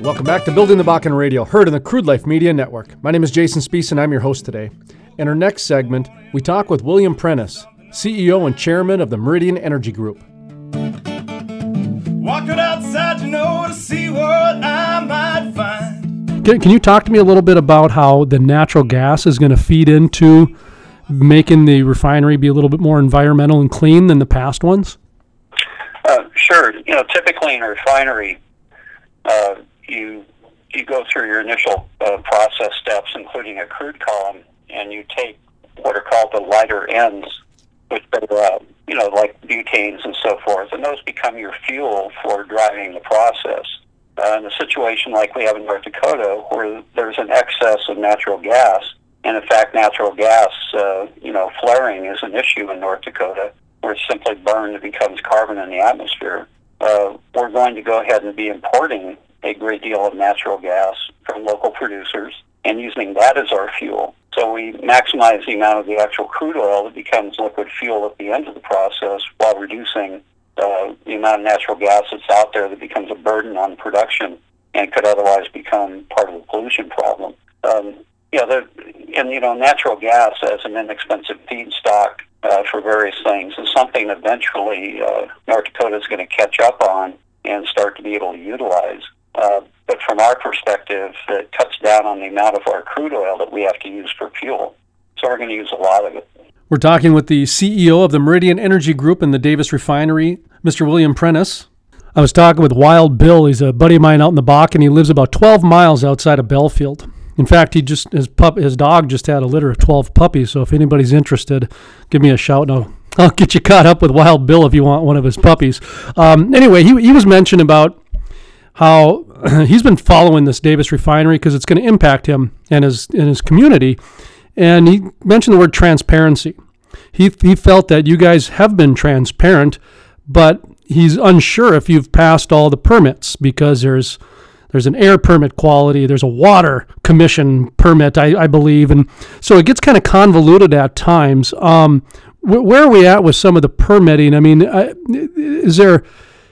Welcome back to Building the Bakken Radio, heard on the Crude Life Media Network. My name is Jason Spees, and I'm your host today. In our next segment, we talk with William Prentice, CEO and Chairman of the Meridian Energy Group. Walking outside, to see what I might find. Can you talk to me a little bit about how the natural gas is going to feed into making the refinery be a little bit more environmental and clean than the past ones? Sure. Typically in a refinery, you go through your initial process steps, including a crude column, and you take what are called the lighter ends, which are, like butanes and so forth, and those become your fuel for driving the process. In a situation like we have in North Dakota, where there's an excess of natural gas, and in fact natural gas, flaring is an issue in North Dakota, where it's simply burned and becomes carbon in the atmosphere. We're going to go ahead and be importing a great deal of natural gas from local producers and using that as our fuel. So we maximize the amount of the actual crude oil that becomes liquid fuel at the end of the process while reducing the amount of natural gas that's out there that becomes a burden on production and could otherwise become part of the pollution problem. Natural gas as an inexpensive feedstock for various things is something eventually North Dakota is going to catch up on and start to be able to utilize. But from our perspective, it cuts down on the amount of our crude oil that we have to use for fuel. So we're going to use a lot of it. We're talking with the CEO of the Meridian Energy Group in the Davis Refinery, Mr. William Prentice. I was talking with Wild Bill. He's a buddy of mine out in the Bakken. He lives about 12 miles outside of Belfield. In fact, his dog just had a litter of 12 puppies, so if anybody's interested, give me a shout and I'll get you caught up with Wild Bill if you want one of his puppies. Anyway, he was mentioning about how he's been following this Davis refinery because it's going to impact him and his community. And he mentioned the word transparency. He felt that you guys have been transparent, but he's unsure if you've passed all the permits because there's an air permit quality, there's a water commission permit, I believe. And so it gets kind of convoluted at times. Where are we at with some of the permitting? I mean, is there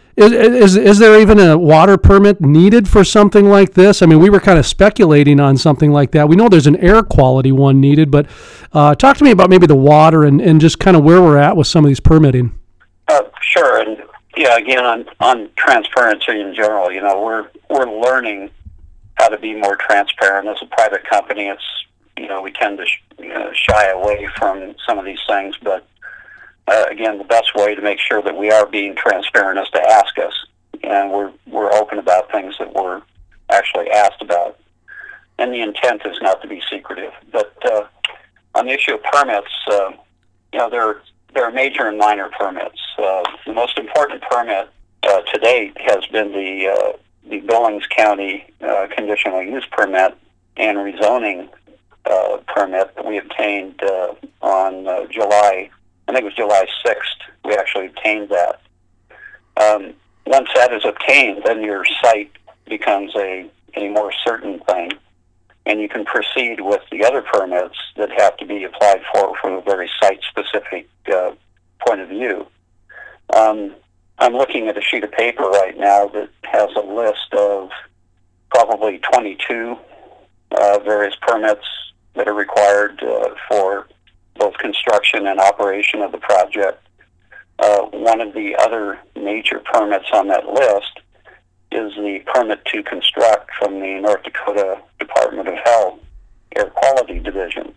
even a water permit needed for something like this? I mean, we were kind of speculating on something like that. We know there's an air quality one needed, but talk to me about maybe the water and just kind of where we're at with some of these permitting. Sure, and again on transparency in general, we're learning how to be more transparent as a private company. It's we tend to shy away from some of these things, but again, the best way to make sure that we are being transparent is to ask us, and we're open about things that we're actually asked about, and the intent is not to be secretive. But on the issue of permits, there are major and minor permits. The most important permit to date has been the Billings County conditional use permit and rezoning permit that we obtained on July 6th. We actually obtained that. Once that is obtained, then your site becomes a more certain thing, and you can proceed with the other permits that have to be applied for from a very site-specific point of view. I'm looking at a sheet of paper right now that has a list of probably 22 various permits that are required for both construction and operation of the project. One of the other major permits on that list is the permit to construct from the North Dakota Department of Health Air Quality Division.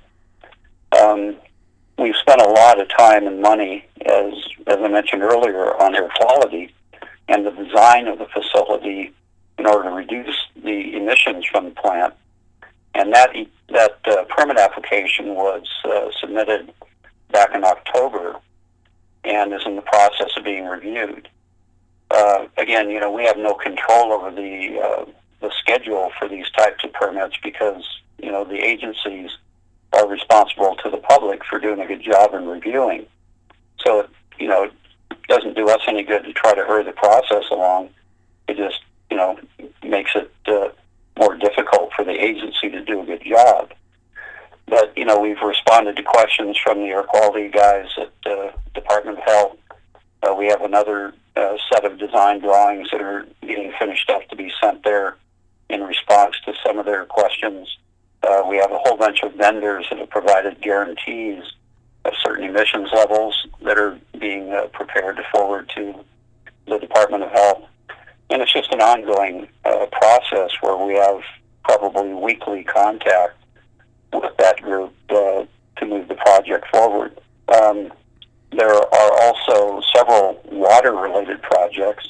We've spent a lot of time and money, as I mentioned earlier, on air quality and the design of the facility in order to reduce the emissions from the plant. And that permit application was submitted back in October and is in the process of being reviewed. Again, we have no control over the schedule for these types of permits because, the agencies are responsible to the public for doing a good job in reviewing. So, it doesn't do us any good to try to hurry the process along. It just, makes it more difficult for the agency to do a good job. But, we've responded to questions from the air quality guys at the Department of Health. We have another set of design drawings that are getting finished up to be sent there in response to some of their questions. We have a whole bunch of vendors that have provided guarantees of certain emissions levels that are being prepared to forward to the Department of Health. And it's just an ongoing process where we have probably weekly contact with that group to move the project forward. There are also several water-related projects.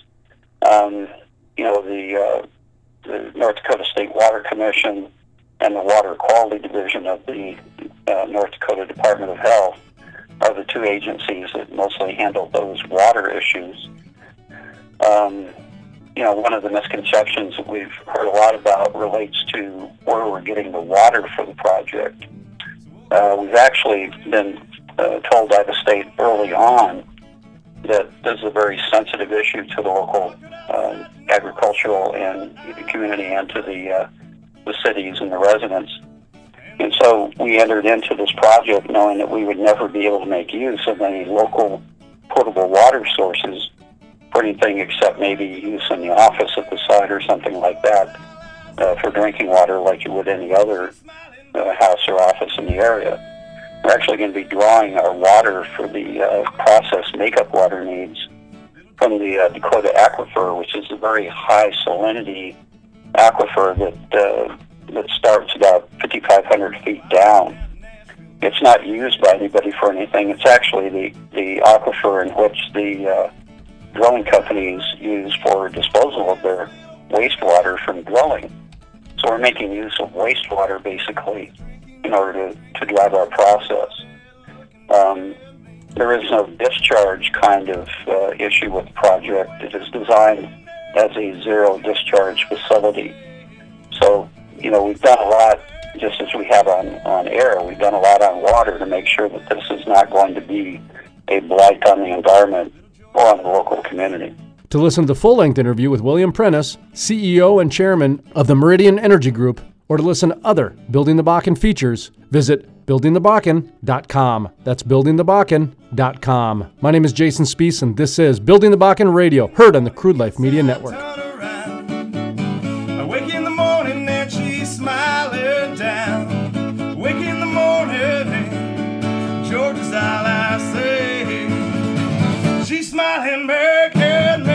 The North Dakota State Water Commission and the Water Quality Division of the North Dakota Department of Health are the two agencies that mostly handle those water issues. One of the misconceptions that we've heard a lot about relates to where we're getting the water for the project. We've actually been told by the state early on that this is a very sensitive issue to the local agricultural and community and to the cities and the residents. And so we entered into this project knowing that we would never be able to make use of any local potable water sources for anything except maybe use in the office at the site or something like that for drinking water like you would any other house or office in the area. We're actually going to be drawing our water for the process makeup water needs from the Dakota Aquifer, which is a very high salinity aquifer that starts about 5,500 feet down. It's not used by anybody for anything. It's actually the aquifer in which the drilling companies use for disposal of their wastewater from drilling. So we're making use of wastewater basically in order to drive our process. There is no discharge kind of issue with the project. It is designed as a zero discharge facility. So, we've done a lot, just as we have on air, we've done a lot on water to make sure that this is not going to be a blight on the environment or on the local community. To listen to the full-length interview with William Prentice, CEO and Chairman of the Meridian Energy Group, or to listen to other Building the Bakken features, visit buildingthebakken.com. That's buildingthebakken.com. My name is Jason Spees, and this is Building the Bakken Radio, heard on the Crude Life Media Network. I wake in the morning and she's smiling down. Wake in the morning and Georgia's all I say. She's smiling back at me,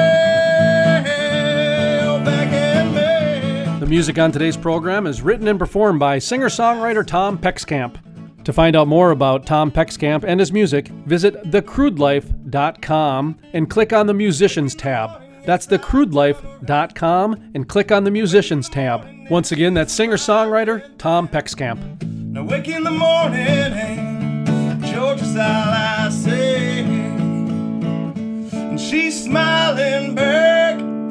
oh, back at me. The music on today's program is written and performed by singer-songwriter Tom Peckskamp. To find out more about Tom Peckskamp and his music, visit thecrudelife.com and click on the Musicians tab. That's thecrudelife.com and click on the Musicians tab. Once again, that's singer-songwriter Tom Peckskamp. Now wake in the morning and Georgia's all I say. And she's smiling back at me.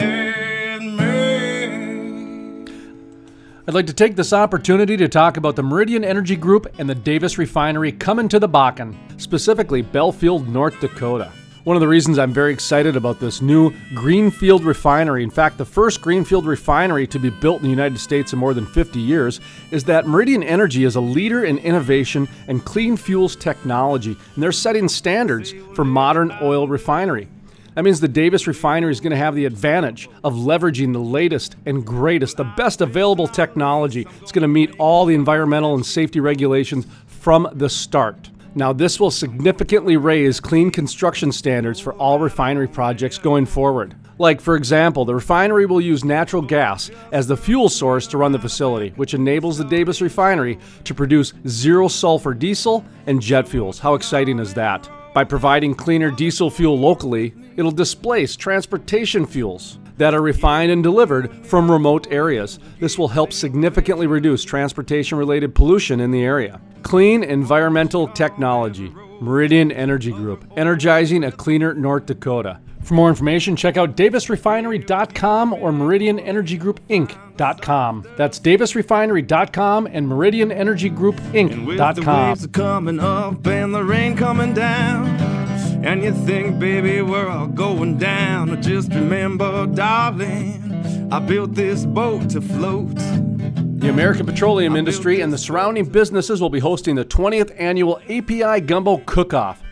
I'd like to take this opportunity to talk about the Meridian Energy Group and the Davis Refinery coming to the Bakken, specifically Belfield, North Dakota. One of the reasons I'm very excited about this new greenfield refinery, in fact, the first greenfield refinery to be built in the United States in more than 50 years, is that Meridian Energy is a leader in innovation and clean fuels technology, and they're setting standards for modern oil refinery. That means the Davis Refinery is going to have the advantage of leveraging the latest and greatest, the best available technology. It's going to meet all the environmental and safety regulations from the start. Now, this will significantly raise clean construction standards for all refinery projects going forward. Like, for example, the refinery will use natural gas as the fuel source to run the facility, which enables the Davis Refinery to produce zero sulfur diesel and jet fuels. How exciting is that? By providing cleaner diesel fuel locally, it'll displace transportation fuels that are refined and delivered from remote areas. This will help significantly reduce transportation-related pollution in the area. Clean environmental technology. Meridian Energy Group, energizing a cleaner North Dakota. For more information, check out davisrefinery.com or meridianenergygroupinc.com. That's davisrefinery.com and meridianenergygroupinc.com. And with the waves coming up and the rain coming down, and you think, baby, we're all going down, just remember, darling, I built this boat to float. The American petroleum industry and the surrounding businesses will be hosting the 20th annual API Gumbo Cook-Off.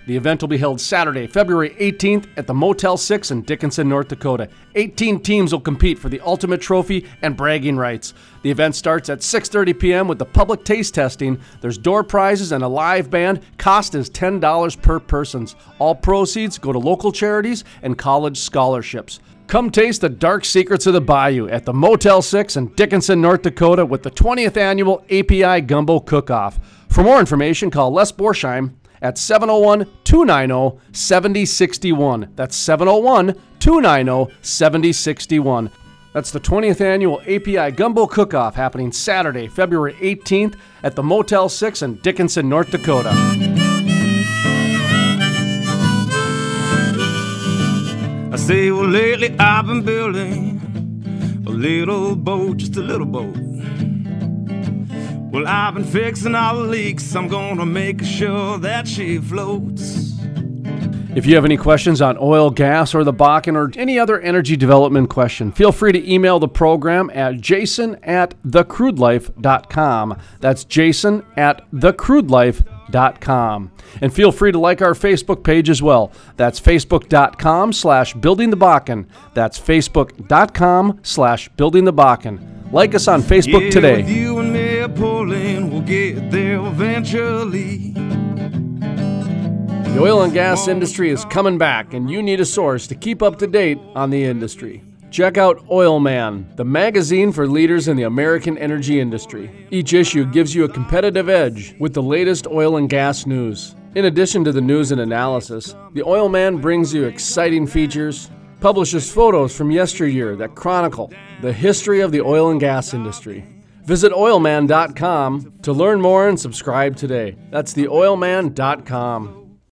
The event will be held Saturday, February 18th at the Motel 6 in Dickinson, North Dakota. 18 teams will compete for the ultimate trophy and bragging rights. The event starts at 6:30 p.m. with the public taste testing. There's door prizes and a live band. Cost is $10 per person. All proceeds go to local charities and college scholarships. Come taste the dark secrets of the Bayou at the Motel 6 in Dickinson, North Dakota with the 20th annual API Gumbo Cook-Off. For more information, call Les Borsheim at 701-290-7061. That's 701-290-7061. That's the 20th annual API Gumbo Cook-Off happening Saturday, February 18th at the Motel 6 in Dickinson, North Dakota. I say, well, lately I've been building a little boat, just a little boat. Well, I've been fixing all the leaks. I'm gonna make sure that she floats. If you have any questions on oil, gas, or the Bakken, or any other energy development question, feel free to email the program at jason@thecrudelife.com. That's jason@thecrudelife.com. And feel free to like our Facebook page as well. That's facebook.com/buildingthebakken. That's facebook.com/buildingthebakken. Like us on Facebook today. With you and me pulling, we'll get there eventually. The oil and gas industry is coming back, and you need a source to keep up to date on the industry. Check out Oil Man, the magazine for leaders in the American energy industry. Each issue gives you a competitive edge with the latest oil and gas news. In addition to the news and analysis, the Oil Man brings you exciting features, publishes photos from yesteryear that chronicle the history of the oil and gas industry. Visit oilman.com to learn more and subscribe today. That's theoilman.com.